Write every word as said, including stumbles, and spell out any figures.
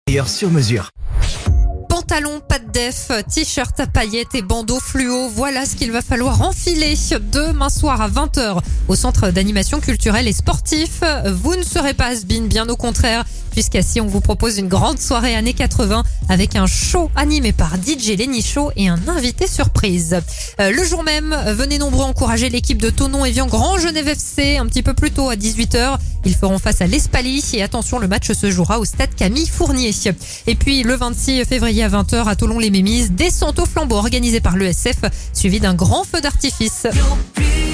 D'ailleurs sur mesure. Pantalon, pas de def, t-shirt à paillettes et bandeaux fluo, voilà ce qu'il va falloir enfiler demain soir à vingt heures au centre d'animation culturelle et sportif. Vous ne serez pas has-been, bien au contraire, puisqu'assis on vous propose une grande soirée années quatre-vingts avec un show animé par D J Lenny Show et un invité surprise. Euh, le jour même, venez nombreux encourager l'équipe de Thonon-Évian Grand Genève F C un petit peu plus tôt à dix-huit heures. Ils feront face à l'Espalie et attention, le match se jouera au stade Camille Fournier. Et puis le vingt-six février à vingt heures à Toulon-les-Mémises, descente au flambeau organisée par l'E S F suivi d'un grand feu d'artifice.